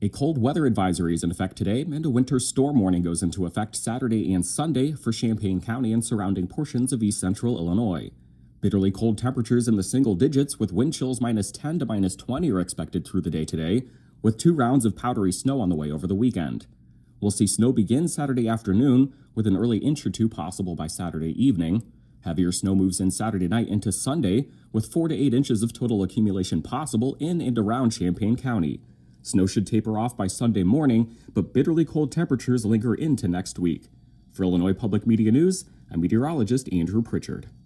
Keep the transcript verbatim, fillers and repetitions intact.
A cold weather advisory is in effect today, and a winter storm warning goes into effect Saturday and Sunday for Champaign County and surrounding portions of east central Illinois. Bitterly cold temperatures in the single digits with wind chills minus ten to minus twenty are expected through the day today, with two rounds of powdery snow on the way over the weekend. We'll see snow begin Saturday afternoon, with an early inch or two possible by Saturday evening. Heavier snow moves in Saturday night into Sunday, with four to eight inches of total accumulation possible in and around Champaign County. Snow should taper off by Sunday morning, but bitterly cold temperatures linger into next week. For Illinois Public Media News, I'm meteorologist Andrew Pritchard.